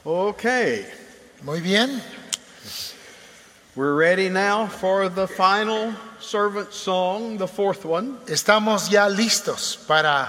Okay, Muy bien. we're ready now for the final servant song, the fourth one. Estamos ya listos para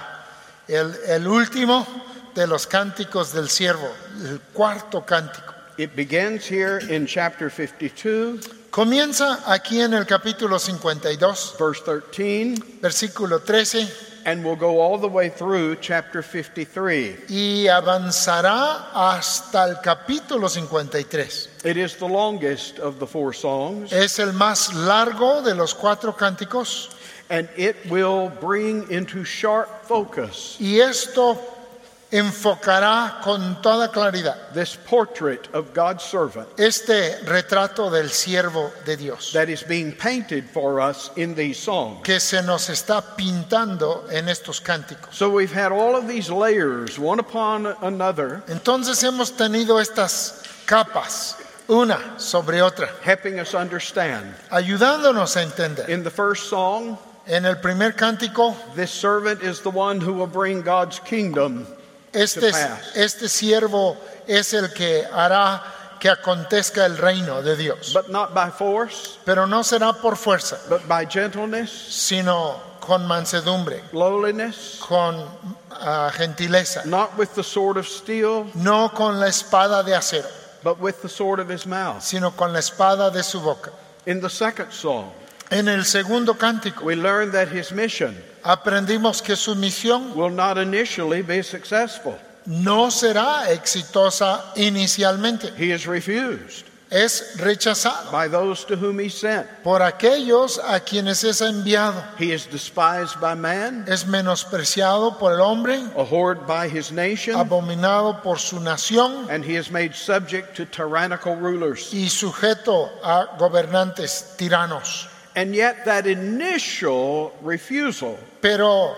el último de los cánticos del siervo, el cuarto cántico. It begins here in chapter 52, Comienza aquí en el capítulo 52, verse 13, versículo 13, and will go all the way through chapter 53. y avanzará hasta el capítulo 53. It is the longest of the four songs, Es el más largo de los cuatro cánticos, and it will bring into sharp focus y esto enfocará con toda claridad this portrait of God's servant este retrato del siervo de Dios that is being painted for us in these songs. que se nos está pintando en estos cánticos. So we've had all of these layers, one upon another, Entonces hemos tenido estas capas, una sobre otra, helping us understand. ayudándonos a entender. In the first song, En el primer cántico, this servant is the one who will bring God's kingdom. este siervo es el que hará que acontezca el reino de Dios, But not by force, pero no será por fuerza, but by gentleness, sino con mansedumbre, lowliness, con gentileza, not with the sword of steel, no con la espada de acero, but with the sword of his mouth. sino con la espada de su boca. In the second song, En el segundo cántico we learn that his mission aprendimos que su misión will not initially be successful. no será exitosa inicialmente, He is refused es rechazado by those to whom he sent. por aquellos a quienes es enviado, He is despised by man, es menospreciado por el hombre, abhorred by his nation, abominado por su nación and he is made subject to tyrannical rulers. y sujeto a gobernantes tiranos. And yet that initial refusal Pero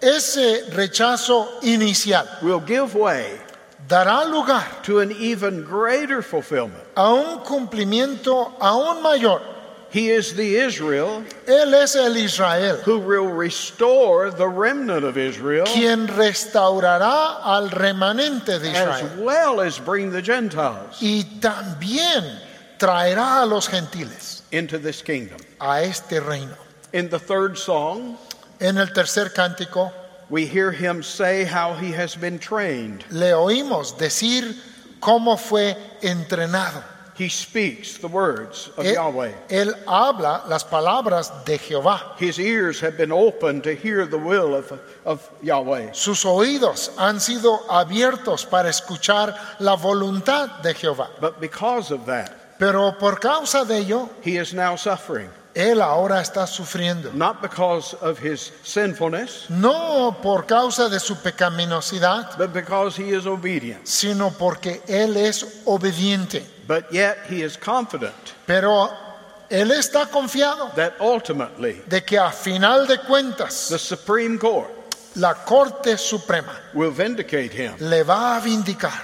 ese rechazo inicial will give way dará lugar to an even greater fulfillment. a un cumplimiento aún mayor. He is the Israel Él es el Israel, who will restore the remnant of Israel quien restaurará al remanente de as Israel well as bring the Gentiles y también traerá a los gentiles into this kingdom. a este reino. In the third song, En el tercer cántico we hear him say how he has been trained. le oímos decir cómo fue entrenado. He speaks the words of Yahweh. Él habla las palabras de Jehová. His ears have been opened to hear the will of Yahweh. Sus oídos han sido abiertos para escuchar la voluntad de Jehová. But because of that, Pero por causa de ello, he is now suffering. él ahora está sufriendo. Not because of his sinfulness, No por causa de su pecaminosidad, but because he is obedient. sino porque él es obediente. But yet he is confident Pero él está confiado that ultimately de que a final de cuentas the Supreme Court la Corte Suprema will vindicate him. le va a vindicar.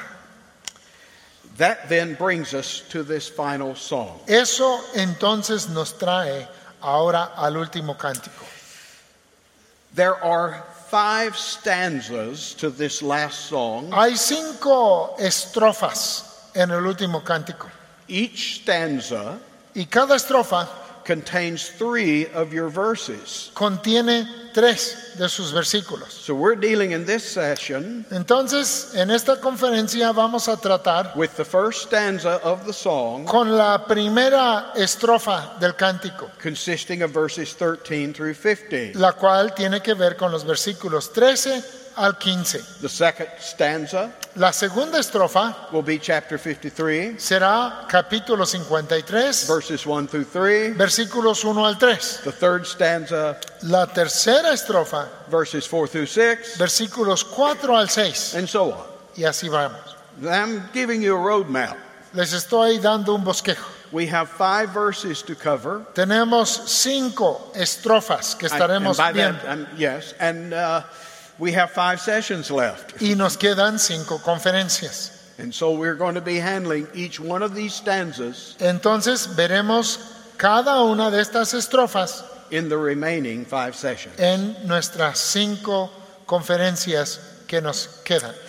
That then brings us to this final song. Eso entonces nos trae ahora al último cántico. There are 5 stanzas to this last song. Hay 5 estrofas en el último cántico Each stanza y cada estrofa contains 3 of your verses. contiene 3 de sus versículos. So we're dealing in this session Entonces, en esta conferencia vamos a tratar with the first stanza of the song, con la primera estrofa del cántico, consisting of verses 13 through 15. la cual tiene que ver con los versículos 13 al 15. The second stanza La segunda estrofa will be chapter 53, será capítulo 53, verses 1 through 3. versículos 1 al 3. The third stanza, La tercera estrofa, verses 4 through 6, versículos 4 al 6. and so on. Y así vamos. I'm giving you a roadmap. Les estoy dando un bosquejo. We have 5 verses to cover. Tenemos 5 estrofas que estaremos And by viendo. that, yes, and we have 5 sessions left. Y nos quedan 5 conferencias. And so we're going to be handling each one of these stanzas Entonces veremos cada una de estas estrofas in the remaining 5 sessions. en nuestras 5 conferencias que nos quedan.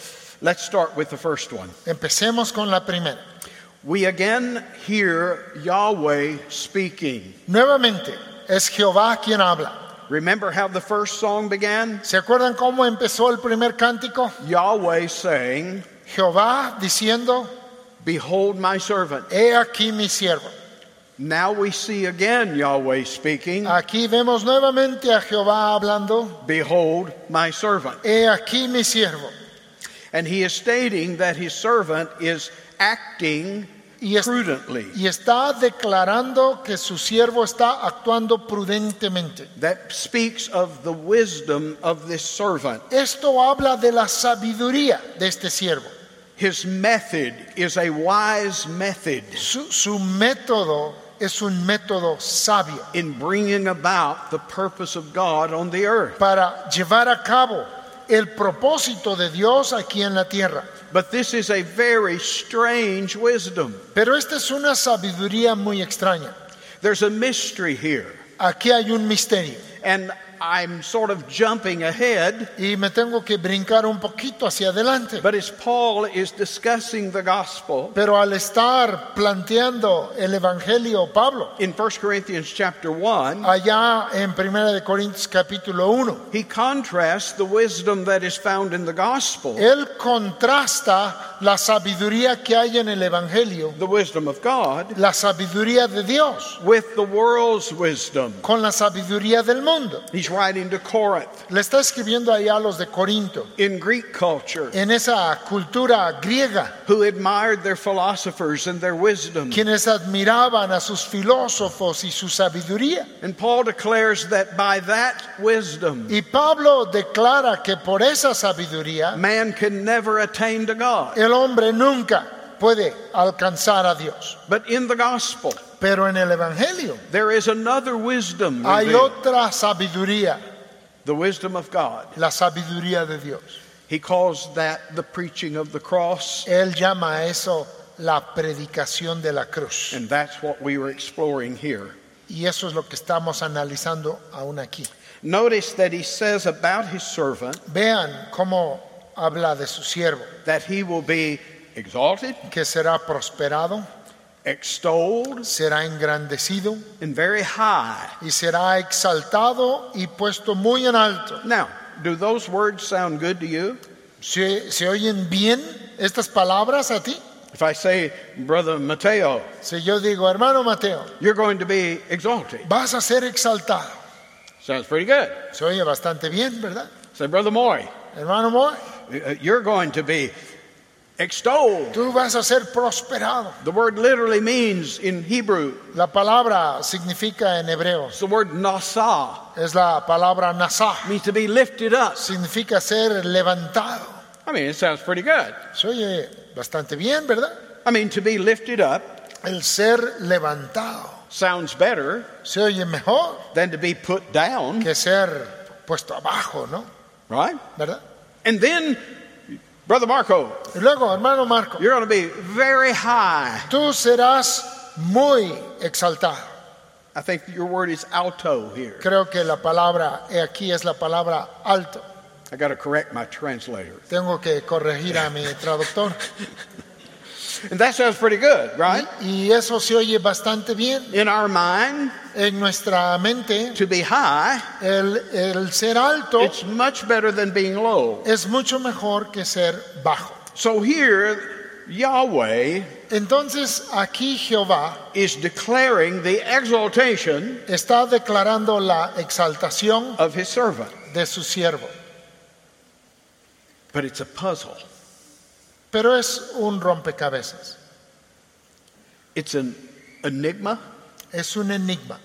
Let's start with the first one. Empecemos con la primera. We again hear Yahweh speaking. Nuevamente, es Jehová quien habla. Remember how the first song began? ¿Se acuerdan cómo empezó el primer cántico? Yahweh saying, Jehová diciendo, "Behold my servant." he aquí mi siervo. Now we see again Yahweh speaking, Aquí vemos nuevamente a Jehová hablando, "Behold my servant." he aquí mi siervo. And he is stating that his servant is acting prudently. Y está declarando que su siervo está actuando prudentemente. That speaks of the wisdom of this servant. Esto habla de la sabiduría de este siervo. His method is a wise method Su método es un método sabio in bringing about the purpose of God on the earth. para llevar a cabo el propósito de Dios aquí en la tierra. But this is a very strange wisdom. Pero esta es una sabiduría muy extraña. There's a mystery here. Aquí hay un misterio. And I'm sort of jumping ahead, Y me tengo que brincar un poquito hacia adelante. but as Paul is discussing the gospel Pero al estar planteando el evangelio Pablo, in 1 Corinthians chapter 1, allá en 1 de Corintios capítulo 1, he contrasts the wisdom that is found in the gospel, él contrasta la sabiduría que hay en el evangelio, the wisdom of God, la sabiduría de Dios, with the world's wisdom. con la sabiduría del mundo. He's writing to Corinth. Le está escribiendo allá a los de Corinto, In Greek culture, en esa cultura griega, who admired their philosophers and their wisdom. quienes admiraban a sus filósofos y su sabiduría. And Paul declares that by that wisdom, Y Pablo declara que por esa sabiduría, man can never attain to God. el hombre nunca puede alcanzar a Dios. But in the gospel, Pero en el evangelio there is another wisdom hay revealed, otra sabiduría, the wisdom of God. la sabiduría de Dios. He calls that the preaching of the cross, Él llama a eso la predicación de la cruz. and that's what we were exploring here. Y eso es lo que estamos analizando aún aquí. Notice that he says about his servant Vean cómo habla de su siervo, that he will be exalted, que será prosperado, extolled, será engrandecido and very high. y será exaltado y puesto muy en alto. Now, do those words sound good to you? ¿Se oyen bien estas palabras a ti? If I say, Brother Mateo, Si yo digo, hermano Mateo, you're going to be exalted, vas a ser exaltado. sounds pretty good. Se oye bastante bien, ¿verdad? Say, Brother Moy, Hermano Moy, you're going to be extolled. tú vas a ser prosperado. The word literally means in Hebrew, La palabra significa en hebreo, it's the word nasa, es la palabra nasah, means to be lifted up. significa ser levantado. I mean, it sounds pretty good. Se oye bastante bien, ¿verdad? I mean, to be lifted up El ser levantado sounds better se oye mejor than to be put down, que ser puesto abajo, ¿no? right? ¿Verdad? And then, Brother Marco, Y luego, hermano Marco, you're going to be very high. tú serás muy exaltado. I think your word is alto here. Creo que la palabra aquí es la palabra alto. I got to correct my translator. Tengo que corregir a mi traductor. And that sounds pretty good, right? Y eso se oye bastante bien. In our mind, En nuestra mente, to be high, el ser alto it's much better than being low. es mucho mejor que ser bajo. So here, Yahweh Entonces aquí Jehová is declaring the exaltation está declarando la exaltación of his servant. de su siervo. But it's a puzzle. Pero es un rompecabezas, It's an enigma. es un enigma,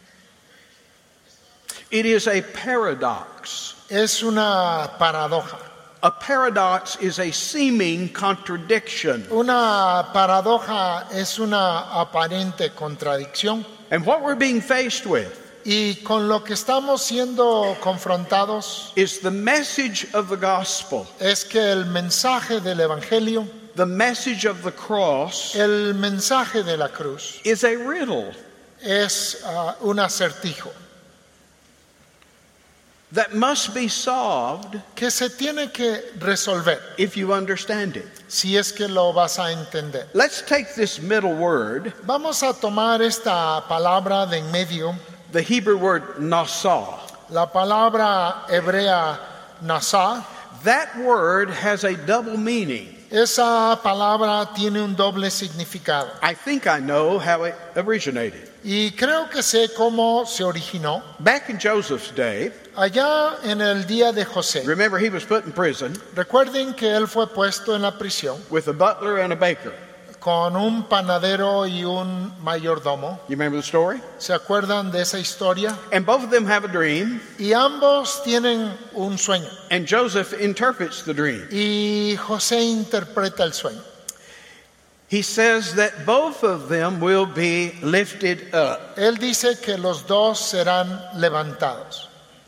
It is a paradox. es una paradoja. A paradox is a seeming contradiction. Una paradoja es una aparente contradicción. And what we're being faced with Y con lo que estamos siendo confrontados is the message of the gospel, es que el mensaje del Evangelio, the message of the cross, el mensaje de la cruz, is a riddle. es un acertijo. that must be solved que se tiene que resolver if you understand it. si es que lo vas a entender. Let's take this middle word, Vamos a tomar esta palabra de en medio, the Hebrew word nasah. la palabra hebrea nasá. That word has a double meaning. Esa palabra tiene un doble significado I think I know how it originated. y creo que sé cómo se originó. Back in Joseph's day, Allá en el día de José, remember he was put in prison recuerden que él fue puesto en la prisión with a butler and a baker. con un panadero y un mayordomo. You remember the story? ¿Se acuerdan de esa historia? And both of them have a dream, Y ambos tienen un sueño and Joseph interprets the dream. y José interpreta el sueño. He says that both of them will be lifted up. Él dice que los dos serán levantados,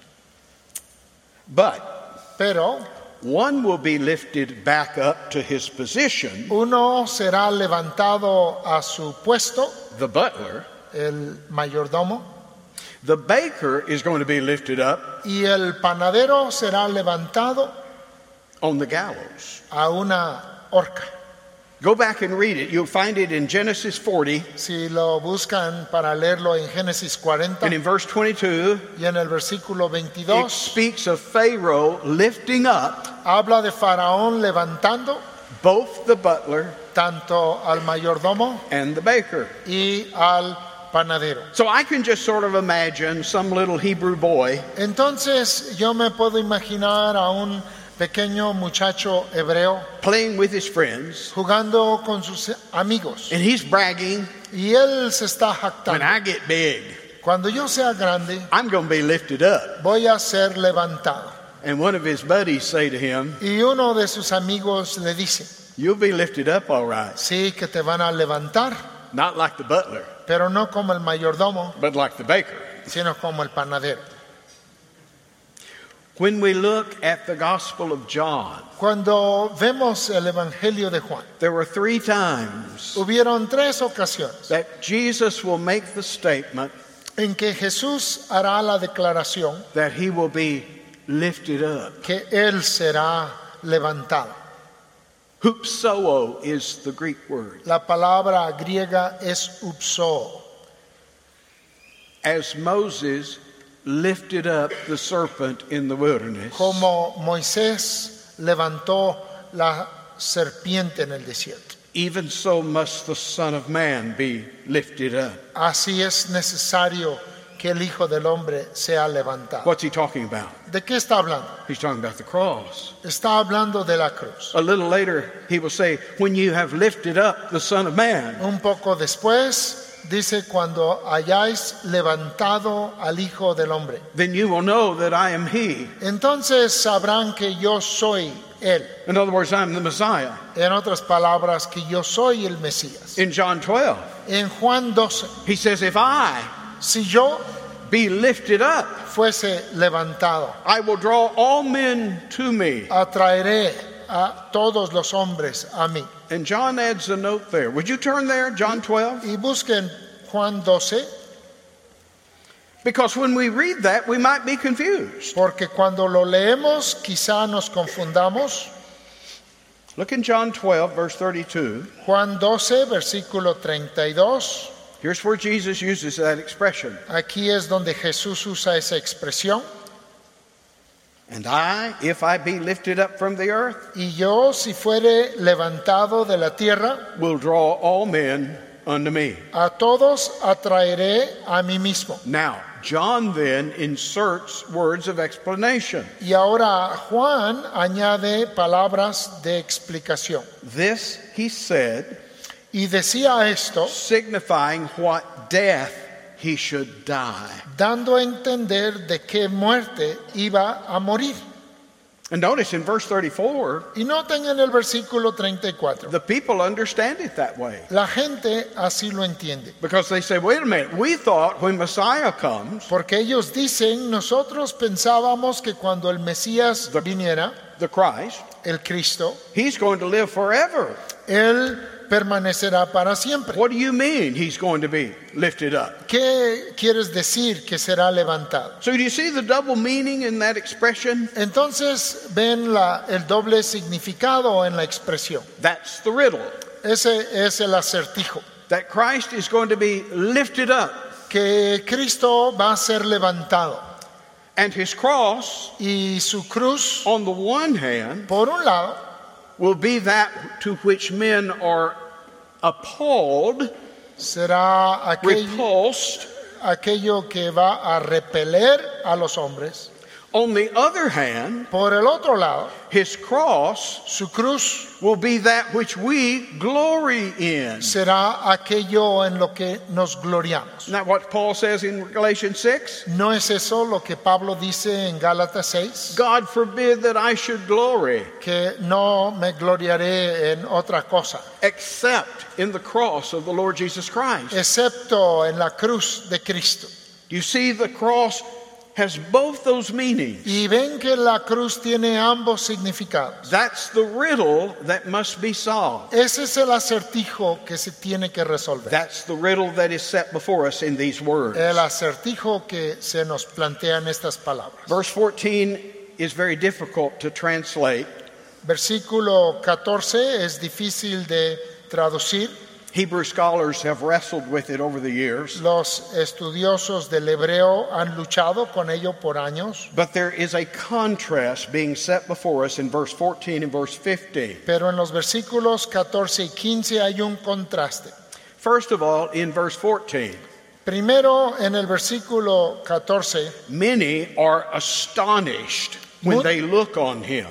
But pero one will be lifted back up to his position, uno será levantado a su puesto, the butler. el mayordomo, The baker is going to be lifted up y el panadero será levantado on the gallows. a una horca. Go back and read it. You'll find it in Genesis 40 Si lo buscan para leerlo en Génesis 40 and in verse 22. y en el versículo It 22, speaks of Pharaoh lifting up habla de Faraón levantando both the butler tanto al mayordomo and the baker. y al panadero. So I can just sort of imagine some little Hebrew boy Entonces yo me puedo imaginar a un pequeño muchacho hebreo playing with his friends, jugando con sus amigos and he's bragging, y él se está when jactando. I get big, Cuando yo sea grande I'm going to be lifted up. voy a ser levantado. And one of his buddies say to him, Y uno de sus amigos le dice, you'll be lifted up all right. sí, que te van a levantar, Not like the butler, pero no como el mayordomo, but like the baker. sino como el panadero. When we look at the Gospel of John, Cuando vemos el Evangelio de Juan, there were 3 times hubieron 3 ocasiones that Jesus will make the statement en que Jesús hará la declaración that he will be lifted up. que Él será levantado. Hupsoo is the Greek word. La palabra griega es upso. As Moses lifted up the serpent in the wilderness, Como Moisés levantó la serpiente en el desierto, even so must the Son of Man be lifted up. así es necesario que el Hijo del Hombre sea levantado. What's he talking about? ¿De qué está hablando? He's talking about the cross. Está hablando de la cruz. A little later, he will say, when you have lifted up the Son of Man. Un poco después dice, cuando hayáis levantado al Hijo del Hombre, Then you will know that I am he. entonces sabrán que yo soy Él. In other words, I'm the Messiah. En otras palabras, que yo soy el Mesías. In John 12, En Juan 12, he says, if I si yo be lifted up, fuese levantado, I will draw all men to me. atraeré a todos los hombres a mí. And John adds a note there. Would you turn there, John 12? Y busquen Juan 12, Because when we read that, we might be confused. porque cuando lo leemos quizá nos confundamos. Look in John 12, verse 32. Juan 12, versículo 32. Here's where Jesus uses that expression. Aquí es donde Jesús usa esa expresión. And I, if I be lifted up from the earth, Y yo, si fuere levantado de la tierra, will draw all men unto me. a todos atraeré a mí mismo. Now, John then inserts words of explanation. Y ahora Juan añade palabras de explicación. This, he said, Y decía esto, signifying what death he should die. dando a entender de qué muerte iba a morir. And notice in verse 34, Y noten en el versículo 34, the people understand it that way. la gente así lo entiende. Because they say, wait a minute, we thought when Messiah comes, Porque ellos dicen, nosotros pensábamos que cuando el Mesías viniera, the Christ, el Cristo, he's going to live forever. Él permanecerá para siempre. What do you mean he's going to be lifted up? ¿Qué quieres decir que será levantado? So do you see the double meaning in that expression? Entonces ven el doble significado en la expresión. That's the riddle. Ese es el acertijo. That Christ is going to be lifted up. Que Cristo va a ser levantado. And his cross, Y su cruz, on the one hand, por un lado, will be that to which men are appalled, será repulsed. aquello que va a repeler a los hombres. On the other hand, Por el otro lado, his cross su cruz will be that which we glory in. será aquello en lo que nos gloriamos. Isn't that what Paul says in Galatians 6? ¿No es eso lo que Pablo dice en Gálatas 6? God forbid that I should glory Que no me gloriaré en otra cosa, except in the cross of the Lord Jesus Christ. excepto en la cruz de Cristo. Do you see the cross has both those meanings? Y ven que la cruz tiene ambos significados. That's the riddle that must be solved. Ese es el acertijo que se tiene que resolver. That's the riddle that is set before us in these words. El acertijo que se nos plantea en estas palabras. Verse 14 is very difficult to translate. Versículo 14 es difícil de traducir. Hebrew scholars have wrestled with it over the years. Los estudiosos del hebreo han luchado con ello por años. But there is a contrast being set before us in verse 14 and verse 15. Pero en los versículos 14 y 15 hay un contraste. First of all, in verse 14, Primero, en el versículo 14, many are astonished when they look on him.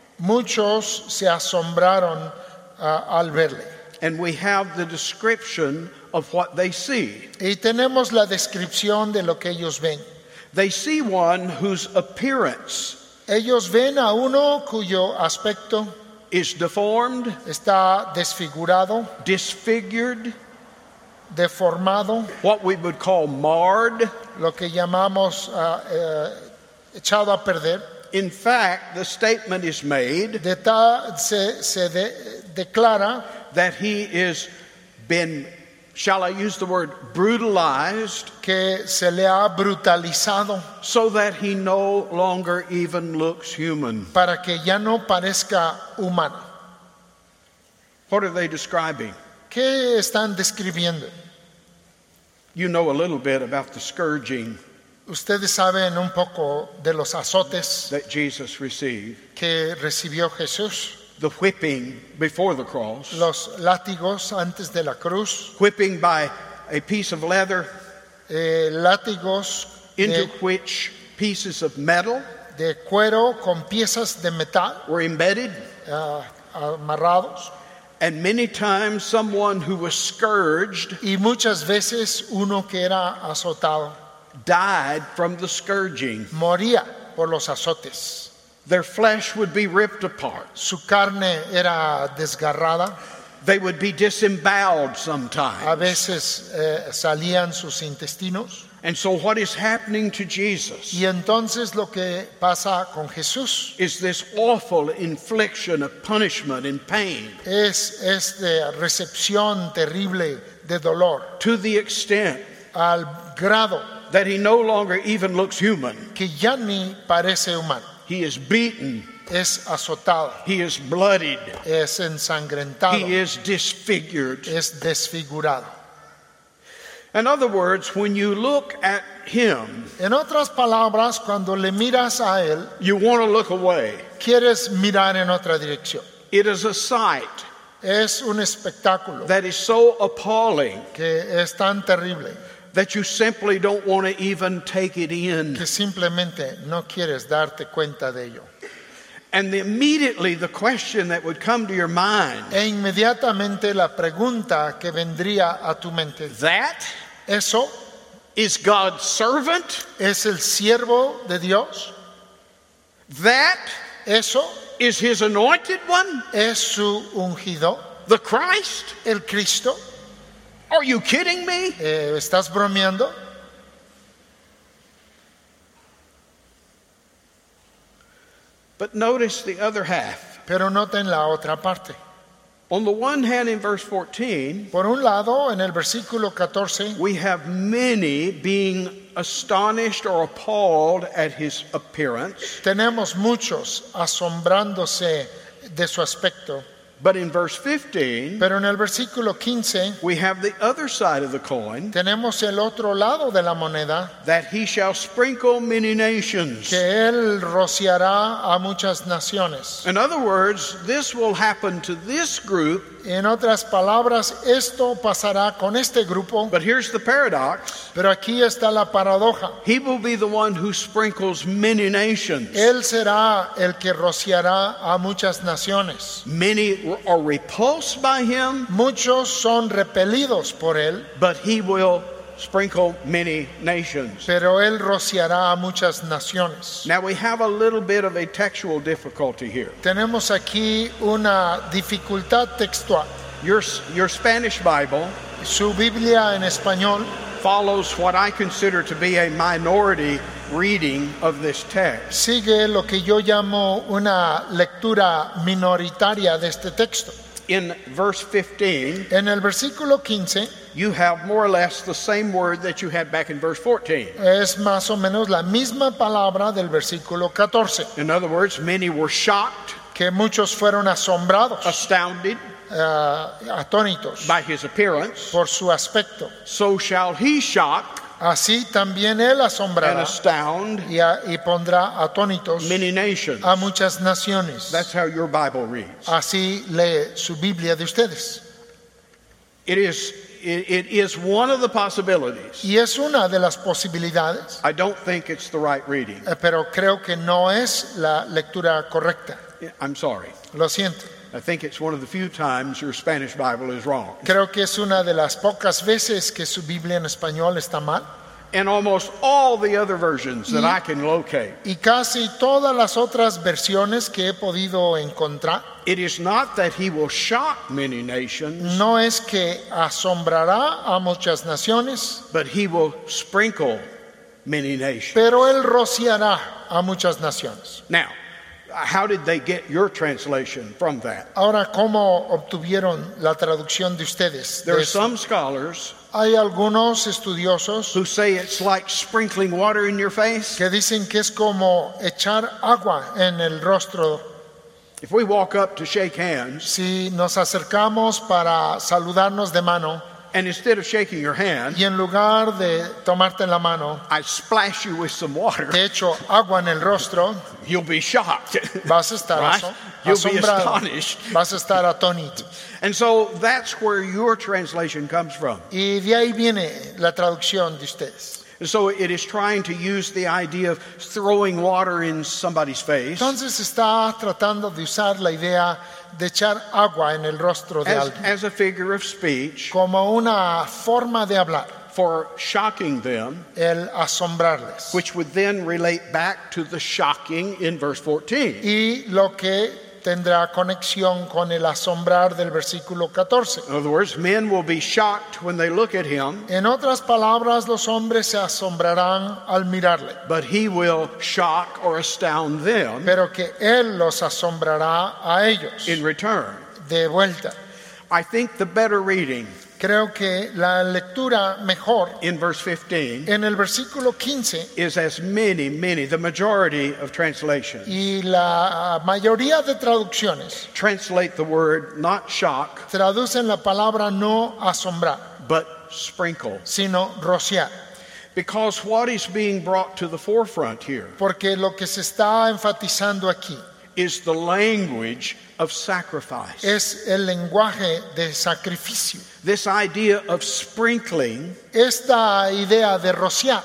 muchos se asombraron al verle. And we have the description of what they see. Y tenemos la descripción de lo que ellos ven. They see one whose appearance Ellos ven a uno cuyo aspecto is deformed, está desfigurado, disfigured, deformado, what we would call marred. lo que llamamos echado a perder. In fact, the statement is made Declara that he is been, shall I use the word, brutalized, que se le ha brutalizado so that he no longer even looks human. para que ya no parezca humano. What are they describing? ¿Qué están describiendo? You know a little bit about the scourging Ustedes saben un poco de los azotes that Jesus received, que recibió Jesús, the whipping before the cross, los látigos antes de la cruz, whipping by a piece of leather látigos into which pieces of metal de cuero con piezas de metal were embedded, amarrados, and many times someone who was scourged y muchas veces uno que era azotado died from the scourging. moría por los azotes. Their flesh would be ripped apart. Su carne era desgarrada, They would be disemboweled a sometimes. veces salían sus intestinos. And so what is happening to Jesus Y entonces lo que pasa con Jesús is this awful infliction of punishment and pain, es de recepción terrible de dolor, to the extent al grado that he no longer even looks human. que ya ni parece humano. He is beaten, Es azotado, he is bloodied, es ensangrentado, he is disfigured. es desfigurado. In other words, when you look at him, En otras palabras, cuando le miras a él, you want to look away. quieres mirar en otra dirección. It is a sight Es un espectáculo that is so appalling que es tan terrible that you simply don't want to even take it in. que simplemente no quieres darte cuenta de ello. And immediately the question that would come to your mind, E inmediatamente la pregunta que vendría a tu mente, that ¿eso is God's servant? es el siervo de Dios? That ¿Eso is his anointed one? es su ungido, The Christ? el Cristo? Are you kidding me? ¿Estás bromeando? But notice the other half. Pero noten la otra parte. On the one hand, in verse 14, Por un lado, en el versículo 14, we have many being astonished or appalled at his appearance. tenemos muchos asombrándose de su aspecto. But in verse 15, Pero en el versículo 15 we have the other side of the coin, tenemos el otro lado de la moneda, that he shall sprinkle many nations. que Él rociará a muchas naciones. In other words, this will happen to this group, En otras palabras, esto pasará con este grupo, but here's the paradox. pero aquí está la paradoja. He will be the one who sprinkles many nations. Él será el que rociará a muchas naciones. Many are repulsed by him, Muchos son repelidos por Él, but he will sprinkle many nations. pero Él rociará a muchas naciones. Now we have a little bit of a textual difficulty here. Tenemos aquí una dificultad textual. Your Spanish Bible Su Biblia en español follows what I consider to be a minority reading of this text. sigue lo que yo llamo una lectura minoritaria de este texto. In verse 15, En el versículo 15 you have more or less the same word that you had back in verse 14. es más o menos la misma palabra del versículo 14, In other words, many were shocked, que muchos fueron asombrados, astounded atónitos by his appearance. por su aspecto. So shall he shock Así también Él and asombrará astound y pondrá atónitos many nations. a muchas naciones. That's how your Bible reads. Así lee su Biblia de ustedes. It is one of the possibilities. Y es una de las posibilidades, I don't think it's the right reading. pero creo que no es la lectura correcta. I'm sorry. Lo siento. I think it's one of the few times your Spanish Bible is wrong. Creo que es una de las pocas veces que su Biblia en español está mal. And almost all the other versions that I can locate, Y casi todas las otras versiones que he podido encontrar, it is not that he will shock many nations, no es que asombrará a muchas naciones, but he will sprinkle many nations. pero Él rociará a muchas naciones. Now, how did they get your translation from that? Ahora, ¿cómo obtuvieron la traducción de ustedes? There de are eso? some scholars Hay algunos estudiosos who say it's like sprinkling water in your face. que dicen que es como echar agua en el rostro. If we walk up to shake hands, Si nos acercamos para saludarnos de mano and instead of shaking your hand, y en lugar de tomarte en la mano, I splash you with some water, te echo agua en el rostro, you'll be shocked. vas a estar Right? You'll be asombrado, astonished. vas a estar atónito. And so that's where your translation comes from. Y de ahí viene la traducción de ustedes. And so it is trying to use the idea of throwing water in somebody's face Entonces está tratando de usar la idea de echar agua en el rostro de alguien as a figure of speech como una forma de hablar, for shocking them, el asombrarles. which would then relate back to the shocking in verse 14. Y lo que tendrá conexión con el asombrar del versículo 14. In other words, men will be shocked when they look at him, En otras palabras, los hombres se asombrarán al mirarle, but he will shock or astound them pero que Él los asombrará a ellos in return. de vuelta. I think the better reading Creo que la lectura mejor in verse 15 en el versículo 15 is as many, the majority of translations y la mayoría de traducciones translate the word not shock, traducen la palabra no asombrar, but sprinkle. sino rociar. Because what is being brought to the forefront here Porque lo que se está enfatizando aquí is the language of sacrifice. es el lenguaje de sacrificio. This idea of sprinkling Esta idea de rociar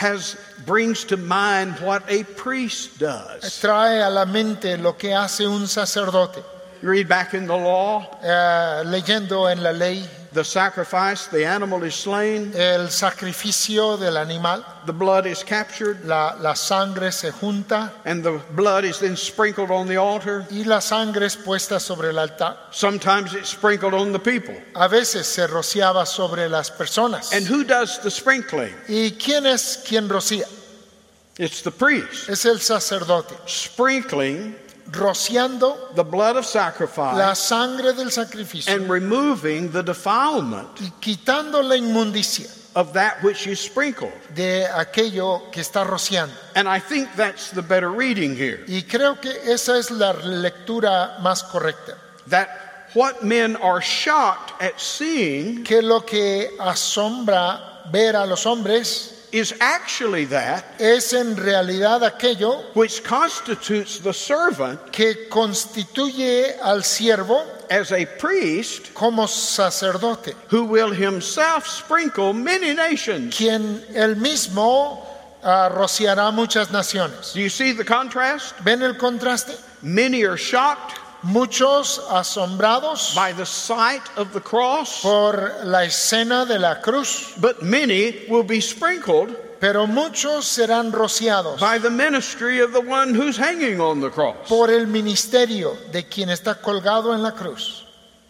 brings to mind what a priest does. trae a la mente lo que hace un sacerdote. You read back in the law, Leyendo en la ley, the sacrifice, the animal is slain, el sacrificio del animal, the blood is captured, la sangre se junta and the blood is then sprinkled on the altar. y la sangre es puesta sobre el altar. Sometimes it's sprinkled on the people. A veces se rociaba sobre las personas. And who does the sprinkling? ¿Y quién es quien rocía? It's the priest. Es el sacerdote. Sprinkling rociando the blood of la sacrifice sangre del sacrificio and removing the defilement y quitando la inmundicia of that which is sprinkled. de aquello que está rociando. And I think that's the better reading here. Y creo que esa es la lectura más correcta. That what men are shocked at seeing Que lo que asombra ver a los hombres is actually that es en realidad aquello which constitutes the servant que constituye al siervo as a priest como sacerdote, who will himself sprinkle many nations. quien él mismo rociará muchas naciones. Do you see the contrast? ¿Ven el contraste? Many are shocked Muchos asombrados by the sight of the cross, por la escena de la cruz, but many will be sprinkled pero muchos serán rociados by the ministry of the one who's hanging on the cross. por el ministerio de quien está colgado en la cruz.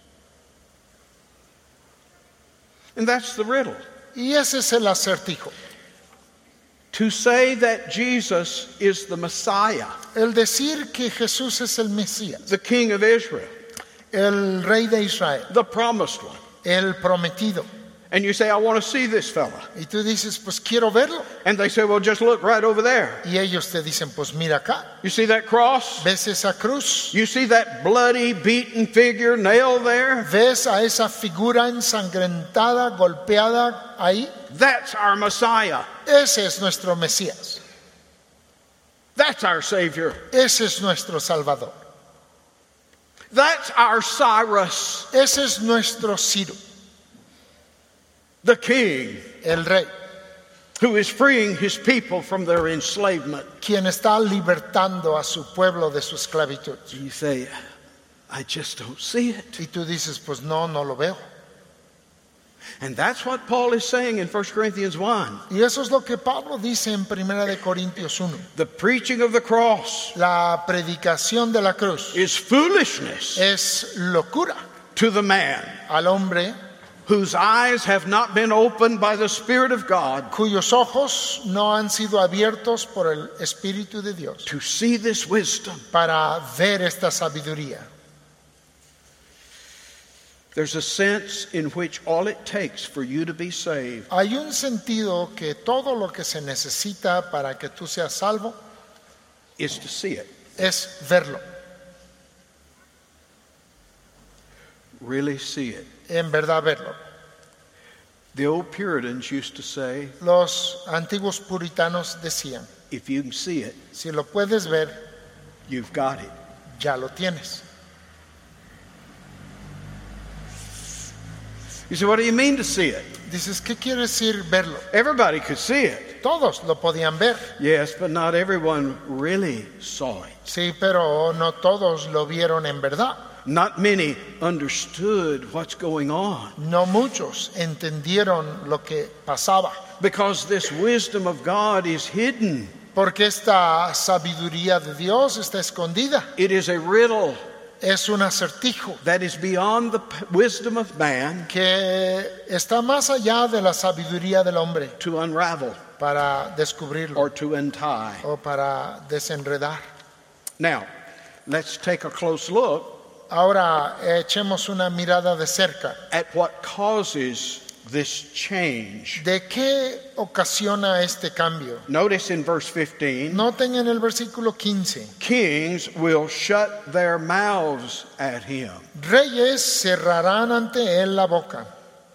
And that's the riddle. Y ese es el acertijo. To say that Jesus is the Messiah, El decir que Jesús es el Mesías, the King of Israel, el Rey de Israel, the promised one. el prometido. And you say, I want to see this fella. Y tú dices, pues quiero verlo. And they say, well, just look right over there. Y ellos te dicen, pues mira acá, You see that cross? ¿ves esa cruz? You see that bloody, beaten figure nailed there? ¿Ves a esa figura ensangrentada, golpeada ahí? That's our Messiah. Ese es nuestro Mesías. That's our Savior. Ese es nuestro Salvador. That's our Cyrus, Ese es nuestro Ciro, the King, el Rey, who is freeing his people from their enslavement. quien está libertando a su pueblo de su esclavitud. You say, I just don't see it. Y tú dices, pues no lo veo. And that's what Paul is saying in 1 Corinthians 1. Y eso es lo que Pablo dice en 1 de Corintios 1. The preaching of the cross La predicación de la cruz is foolishness es locura to the man al hombre whose eyes have not been opened by the Spirit of God cuyos ojos no han sido abiertos por el Espíritu de Dios to see this wisdom. para ver esta sabiduría. There's a sense in which all it takes for you to be saved Hay un sentido que todo lo que se necesita para que tú seas salvo is to see it. es verlo, Really see it. en verdad verlo. The old Puritans used to say, Los antiguos puritanos decían, if you can see it, si lo puedes ver, you've got it. ya lo tienes. You say, what do you mean to see it? Dices, ¿qué quiere decir verlo? Everybody could see it. Todos lo podían ver, Yes, but not everyone really saw it. sí, pero no todos lo vieron en verdad. Not many understood what's going on No muchos entendieron lo que pasaba, because this wisdom of God is hidden. porque esta sabiduría de Dios está escondida. It is a riddle Es un acertijo that is beyond the wisdom of man que está más allá de la sabiduría del hombre to unravel para descubrirlo or to untie. o para desenredar. Now, let's take a close look Ahora echemos una mirada de cerca. at what causes this change. ¿De qué ocasiona este cambio? Notice in verse 15, Noten en el versículo 15. kings will shut their mouths at him. Reyes cerrarán ante él la boca.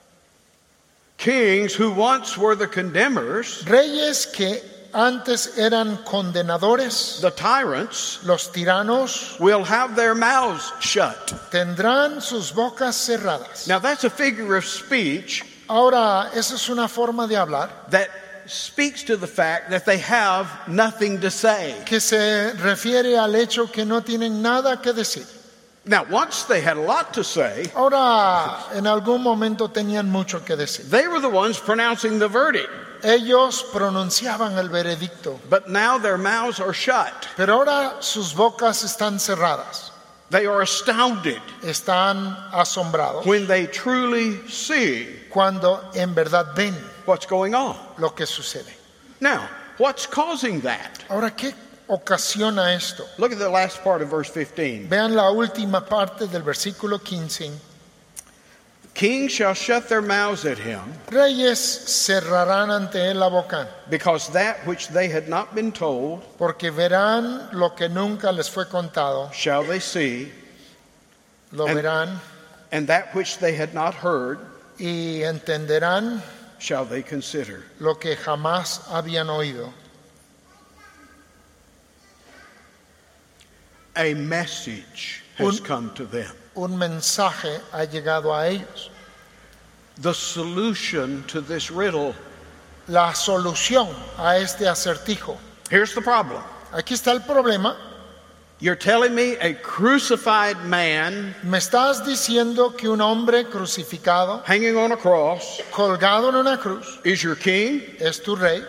Kings who once were the condemners, Reyes que antes eran condenadores, the tyrants, los tiranos, will have their mouths shut. tendrán sus bocas cerradas. Now that's a figure of speech Ahora, esa es una forma de hablar that speaks to the fact that they have nothing to say. que se refiere al hecho que no tienen nada que decir. Now, once they had a lot to say, Ahora, en algún momento tenían mucho que decir. they were the ones pronouncing the verdict. Ellos pronunciaban el veredicto, But now their mouths are shut. pero ahora sus bocas están cerradas. They are astounded Están asombrados when they truly see cuando en verdad ven what's going on. lo que sucede. Now, what's causing that? Ahora, ¿qué ocasiona esto? Look at the last part of verse 15. Vean la última parte del versículo 15. Kings shall shut their mouths at him, Reyes cerrarán ante él la boca, because that which they had not been told porque verán lo que nunca les fue contado, shall they see, lo And- verán and that which they had not heard y entenderán shall they consider. lo que jamás habían oído. A message has Un- come to them. Un mensaje ha llegado a ellos. The solution to this riddle. La solución a este acertijo. Here's the problem. Aquí está el problema. You're telling me a crucified man Me estás diciendo que un hombre crucificado, hanging on a cross colgado en una cruz, is your king? es tu rey.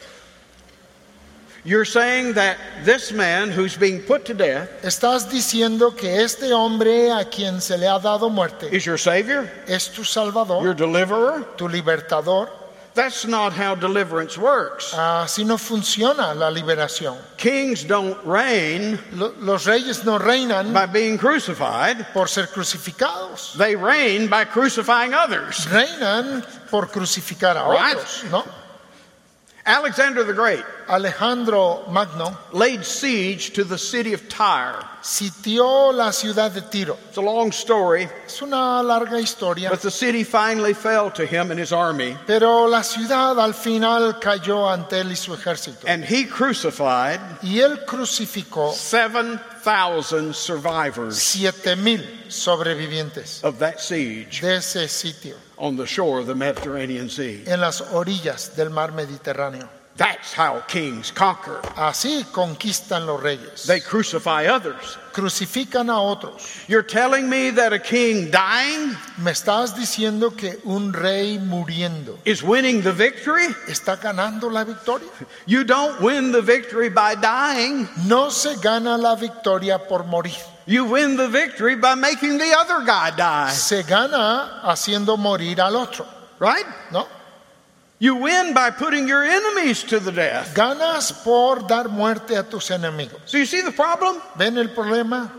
You're saying that this man who's being put to death Estás diciendo que este hombre a quien se le ha dado muerte is your savior, es tu salvador, your deliverer? tu libertador. That's not how deliverance works. Así no funciona la liberación. Kings don't reign Los reyes no reinan by being crucified. por ser crucificados. They reign by crucifying others. Reinan por crucificar a Right. otros, ¿no? Alexander the Great Alejandro Magno laid siege to the city of Tyre. sitió la ciudad de Tiro. It's a long story, Es una larga historia, but the city finally fell to him and his army, pero la ciudad al final cayó ante él y su ejército. and he crucified Y él crucificó 7,000 survivors 7,000 sobrevivientes of that siege de ese sitio on the shore of the Mediterranean Sea. en las orillas del mar Mediterráneo. That's how kings conquer. Así conquistan los reyes. They crucify others. Crucifican a otros. You're telling me that a king dying ¿Me estás diciendo que un rey muriendo is winning the victory? está ganando la victoria? You don't win the victory by dying. No se gana la victoria por morir. You win the victory by making the other guy die. Se gana haciendo morir al otro, Right? ¿no? You win by putting your enemies to the death. Ganas por dar muerte a tus enemigos. So you see the problem? ¿Ven el problema?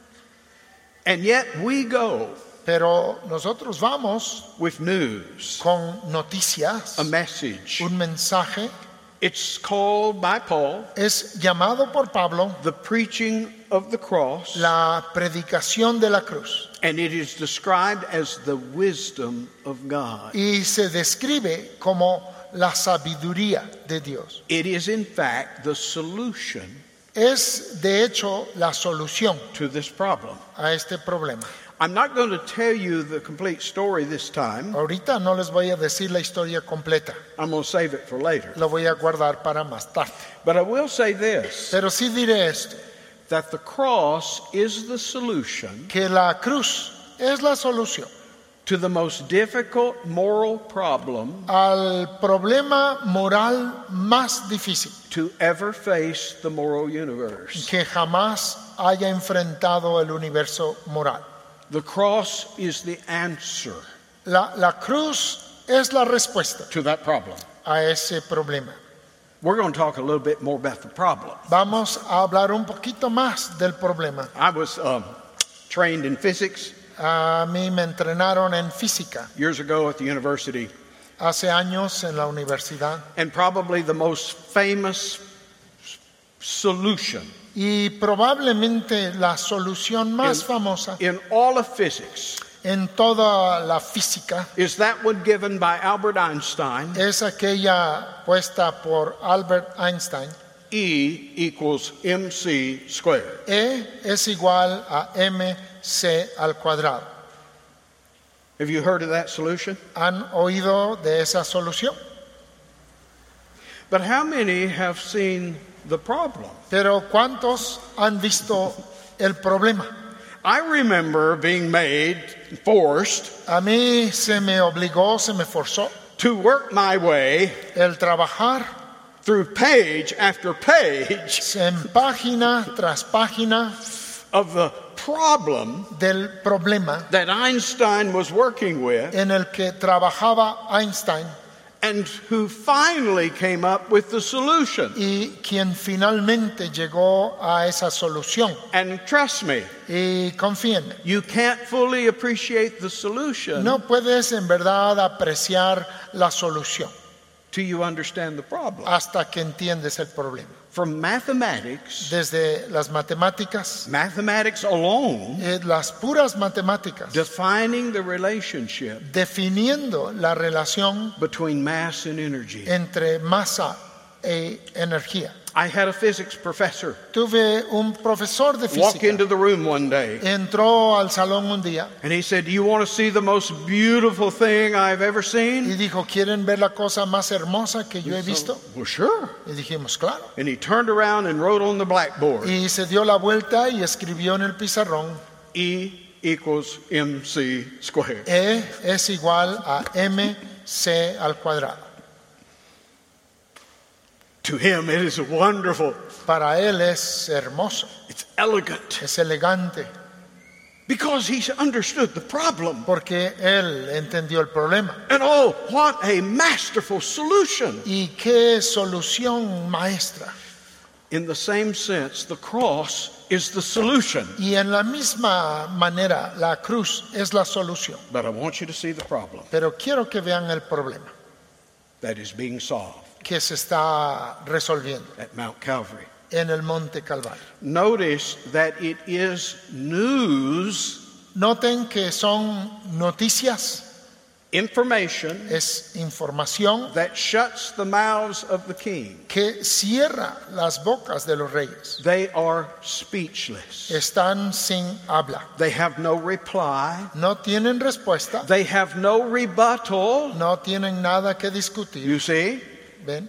And yet we go Pero nosotros vamos with news, con noticias, a message. un mensaje. It's called by Paul Es llamado por Pablo the preaching of the cross, la predicación de la cruz. and it is described as the wisdom of God. Y se describe como la sabiduría de Dios. It is in fact the solution Es de hecho la solución to this problem. a este problema. I'm not going to tell you the complete story this time. Ahorita no les voy a decir la historia completa, I'm going to save it for later. lo voy a guardar para más tarde. But I will say this, Pero sí diré esto, that the cross is the solution que la cruz es la solución to the most difficult moral problem al problema moral más difícil to ever face the moral universe. que jamás haya enfrentado el universo moral. The cross is the answer La cruz es la respuesta to that problem. a ese problema. We're going to talk a little bit more about the problem. Vamos a hablar un poquito más del problema. I was trained in physics A mí me entrenaron en física years ago at the university, hace años en la universidad and probably the most famous solution y probablemente la solución más famosa in all of physics en toda la física is that one given by Albert Einstein. es aquella puesta por Albert Einstein. E equals mc squared. E es igual a mc al cuadrado. Have you heard of that solution? ¿Han oído de esa solución? But how many have seen the problem? Pero ¿cuántos han visto el problema? I remember being forced A mí se me obligó, se me forzó to work my way el trabajar through page after page en página tras página of the problem del problema that Einstein was working with, en el que trabajaba Einstein and who finally came up with the solution. y quien finalmente llegó a esa solución. And trust me, Y confíenme, you can't fully appreciate the solution no puedes en verdad apreciar la solución till you understand the problem. hasta que entiendes el problema. From mathematics, Desde las matemáticas, mathematics alone, las puras matemáticas, defining the relationship definiendo la relación between mass and energy. entre masa e energía. I had a physics professor Tuve un profesor de walk física. into the room one day, Entró al salón un día and he said, "Do you want to see the most beautiful thing I've ever y seen?" dijo, ¿quieren ver la cosa más hermosa que yo he visto? Well, sure. Y dijimos, claro. And he turned around and wrote on the blackboard, Y se dio la vuelta y escribió en el pizarrón, E equals mc squared. E es igual a mc al cuadrado. To him, it is wonderful. Para él es hermoso, It's elegant. es elegante, Because he understood the problem. porque él entendió el problema. And oh, what a masterful solution. Y qué solución maestra. In the same sense, the cross is the solution. Y en la misma manera, la cruz es la solución. But I want you to see the problem Pero quiero que vean el problema that is being solved que se está resolviendo at Mount Calvary. en el Monte Calvario. Notice that it is news, Noten que son noticias, information es información that shuts the mouths of the king. que cierra las bocas de los reyes. They are speechless. Están sin habla. They have no reply. No tienen respuesta, They have no rebuttal. no tienen nada que discutir. You see, ¿Ven?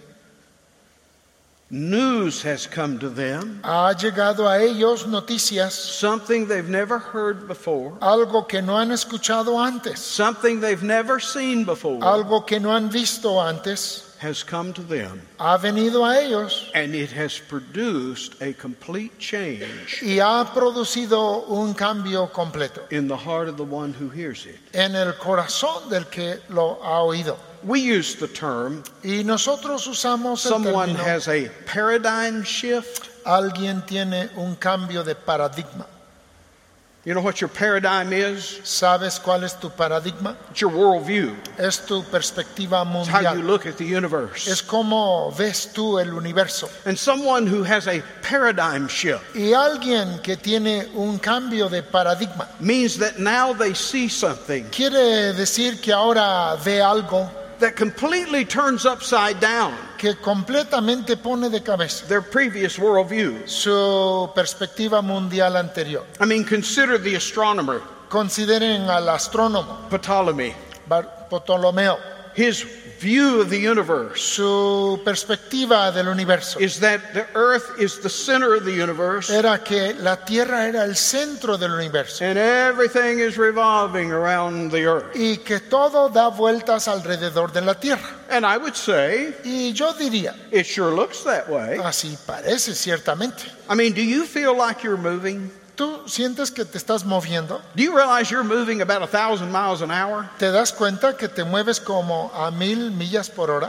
news has come to them, Ha llegado a ellos noticias, something they've never heard before, algo que no han escuchado antes, something they've never seen before algo que no han visto antes, has come to them, ha venido a ellos and it has produced a complete change y ha producido un cambio completo in the heart of the one who hears it. en el corazón del que lo ha oído. We use the term, Y nosotros usamos el someone término, has a paradigm shift. alguien tiene un cambio de paradigma. You know what your paradigm is? ¿Sabes cuál es tu paradigma? It's your worldview. Es tu perspectiva It's how you mundial. look at the universe. Es como ves tú el universo. And someone who has a paradigm shift Y alguien que tiene un cambio de paradigma means that now they see something quiere decir que ahora ve algo that completely turns upside down que completamente pone de cabeza their previous worldview. su perspectiva mundial anterior. I mean, consider the astronomer, Consideren al astrónomo Ptolemy. Ptolomeo. His view of the universe Su perspectiva del universo is that the earth is the center of the universe era que la Tierra era el centro del universo and everything is revolving around the earth. y que todo da vueltas alrededor de la Tierra. And I would say Y yo diría, it sure looks that way. así parece ciertamente. I mean, do you feel like you're moving? ¿Tú sientes que te estás moviendo? Do you realize you're moving about 1,000 miles an hour? ¿Te das cuenta que te mueves como a 1000 millas por hora?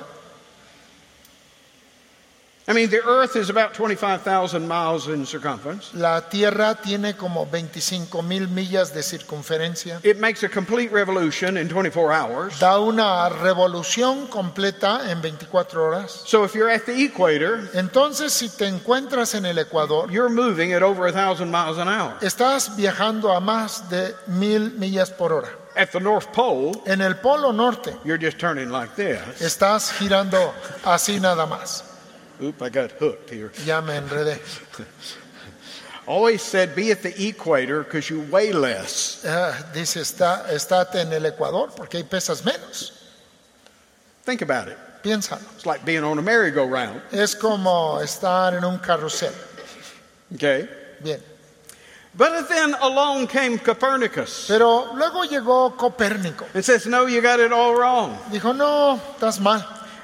I mean, the earth is about 25,000 miles in circumference. La Tierra tiene como 25,000 millas de circunferencia. It makes a complete revolution in 24 hours. Da una revolución completa en 24 horas. So if you're at the equator, Entonces, si te encuentras en el Ecuador, you're moving at over 1,000 miles an hour. estás viajando a más de 1000 millas por hora. At the North Pole, En el Polo Norte, you're just turning like this. estás girando así nada más. Oop, I got hooked here. Ya me enredé. Always said be at the equator because you weigh less. Dice, estate en el Ecuador porque ahí pesas menos. Think about it. Piénsalo. It's like being on a merry-go-round. Es como estar en un carrusel. Okay? Bien. But then along came Copernicus Pero luego llegó Copérnico. and says, no, you got it all wrong. Dijo, no, estás mal.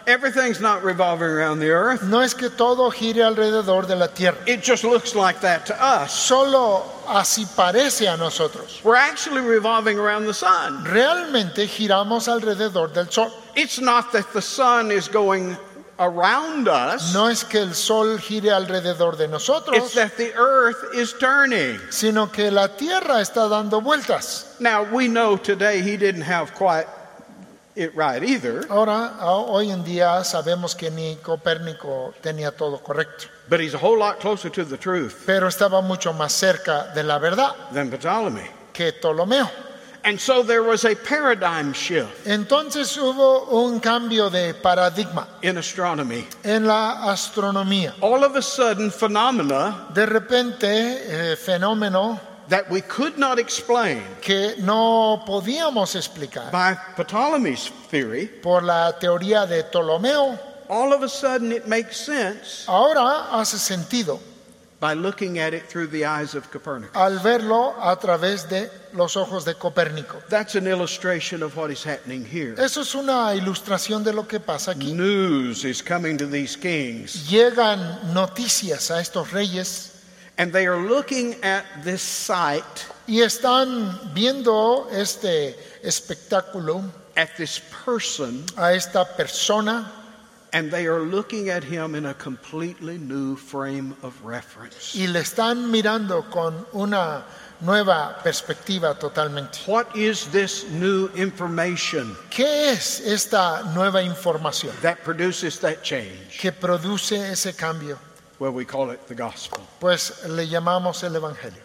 Everything's not revolving around the earth. No es que todo gire alrededor de la tierra. It just looks like that to us. Solo así parece a nosotros. We're actually revolving around the sun. Realmente giramos alrededor del sol. It's not that the sun is going around us. No es que el sol gire alrededor de It's nosotros, that the earth is turning. sino que la tierra está dando vueltas. Now, we know today he didn't have quite it right either, Ahora, hoy en día sabemos que ni Copérnico tenía todo correcto, but he's a whole lot closer to the truth pero estaba mucho más cerca de la verdad than Ptolemy. que Ptolomeo. And so there was a paradigm shift Entonces hubo un cambio de paradigma in astronomy. en la astronomía. All of a sudden, phenomena De repente, fenómeno that we could not explain que no podíamos explicar by Ptolemy's theory, por la teoría de Ptolomeo, all of a sudden it makes sense ahora hace sentido by looking at it through the eyes of Copernicus. al verlo a través de los ojos de Copérnico. That's an illustration of what is happening here. Eso es una ilustración de lo que pasa aquí. News is coming to these kings, Llegan noticias a estos reyes and they are looking at this sight, y están viendo este espectáculo, at this person, a esta persona, and they are looking at him in a completely new frame of reference. y le están mirando con una nueva perspectiva totalmente. What is this new information ¿Qué es esta nueva información that produces that change? que produce ese cambio? Well, we call it the gospel. Pues le llamamos el Evangelio.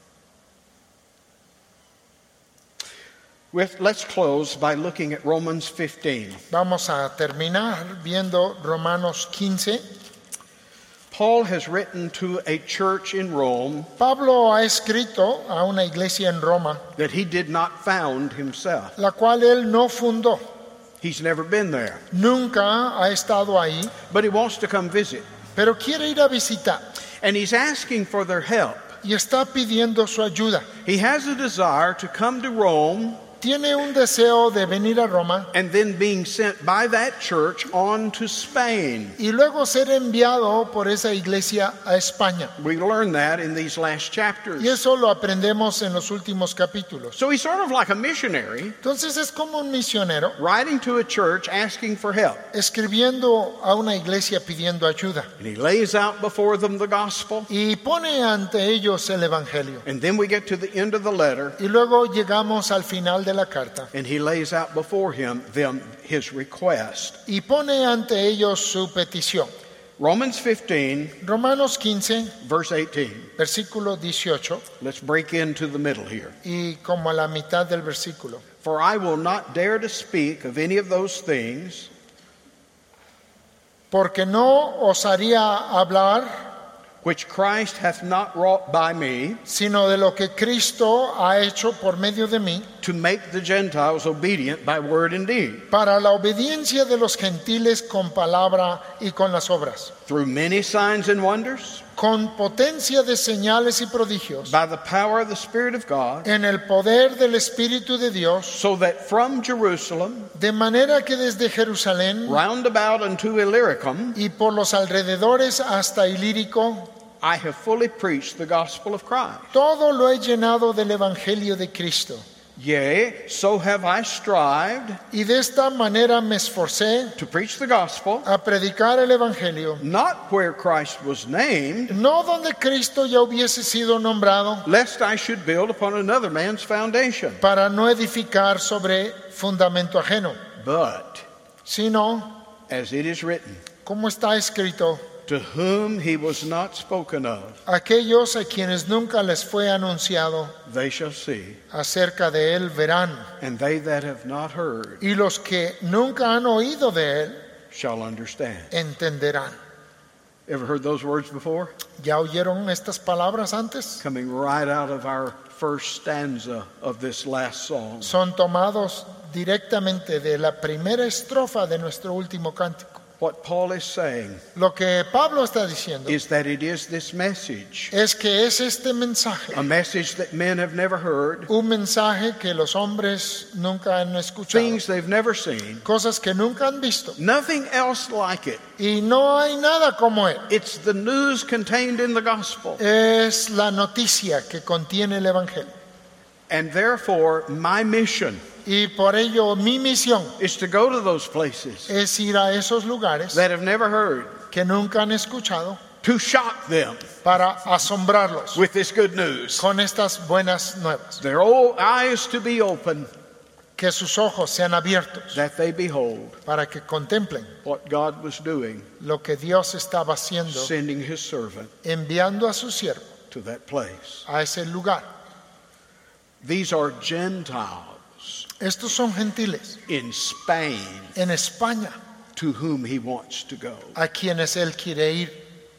Let's close by looking at Romans 15. Vamos a terminar viendo Romanos 15. Paul has written to a church in Rome Pablo ha escrito a una iglesia en Roma, that he did not found himself. la cual él no fundó. He's never been there, Nunca ha estado ahí, but he wants to come visit. pero quiere ir a visitar And he's asking for their help. y está pidiendo su ayuda. He has a desire to come to Rome Tiene un deseo de venir a Roma and then being sent by that church on to Spain. y luego ser enviado por esa iglesia a España. We learn that in these last chapters. Y eso lo aprendemos en los últimos capítulos. So he's sort of like a missionary Entonces es como un misionero writing to a church asking for help. escribiendo a una iglesia pidiendo ayuda And he lays out before them the gospel. y pone ante ellos el Evangelio. And then we get to the end of the letter, Y luego llegamos al final de la carta and he lays out before them his request. y pone ante ellos su petición. Romans 15, Romanos 15, verse 18. versículo 18 Let's break into the middle here. y como a la mitad del versículo. For I will not dare to speak of any of those things Porque no osaría hablar which Christ hath not wrought by me, sino de lo que Cristo ha hecho por medio de mí, to make the Gentiles obedient by word and deed, para la obediencia de los gentiles con palabra y con las obras, through many signs and wonders, con potencia de señales y prodigios, by the power of the Spirit of God, en el poder del Espíritu de Dios, so that from Jerusalem de manera que desde Jerusalén round about unto Illyricum y por los alrededores hasta Ilírico, I have fully preached the gospel of Christ. todo lo he llenado del Evangelio de Cristo. Yea, so have I strived Y de esta manera me esforcé to preach the gospel, a predicar el Evangelio, not where Christ was named, no donde Cristo ya hubiese sido nombrado, lest I should build upon another man's foundation. para no edificar sobre fundamento ajeno, But, sino, as it is written, como está escrito, to whom he was not spoken of, aquellos a quienes nunca les fue anunciado they shall see, acerca de él verán, and they that have not heard y los que nunca han oído de él shall understand. entenderán. Ever heard those words before? ¿Ya oyeron estas palabras antes? Coming right out of our first stanza of this last song. Son tomados directamente de la primera estrofa de nuestro último cántico. What Paul is saying Lo que Pablo está diciendo is that it is this message, es que es este mensaje, a message that men have never heard, un mensaje que los hombres nunca han escuchado, things they've never seen, cosas que nunca han visto, nothing else like it. y no hay nada como él. It's the news contained in the gospel. Es la noticia que contiene el Evangelio. And therefore, my mission Y por ello mi misión is to go to those places es ir a esos lugares that have never heard, que nunca han escuchado to shock them para asombrarlos with this good news. con estas buenas nuevas. Their eyes to be open, Que sus ojos sean abiertos that they behold para que contemplen what God was doing, lo que Dios estaba haciendo, sending his servant enviando a su siervo to that place. a ese lugar. These are Gentiles Estos son gentiles in Spain en España to whom he wants to go. a quienes él quiere ir.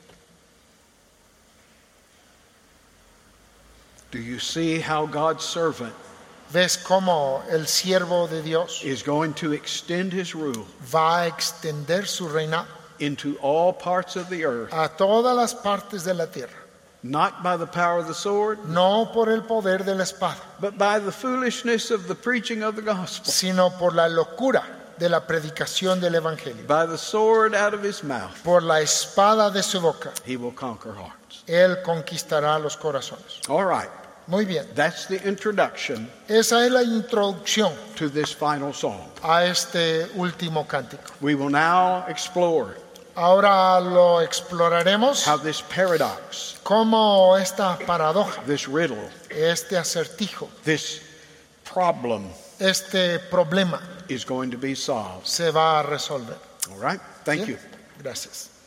Do you see how God's servant ¿Ves cómo el siervo de Dios is going to extend his rule va a extender su reinado into all parts of the earth, a todas las partes de la tierra? not by the power of the sword, No por el poder de la espada, but by the foolishness of the preaching of the gospel, sino por la locura de la predicación del Evangelio. by the sword out of his mouth, Por la espada de su boca, he will conquer hearts. él conquistará los corazones. All right, Muy bien, that's the introduction esa es la introducción to this final song. a este último cántico. We will now explore Ahora lo exploraremos, how this paradox, cómo esta paradoja, this riddle, este acertijo, this problem este problema is going to be solved. se va a resolver. All right, thank ¿Sí? you. Gracias.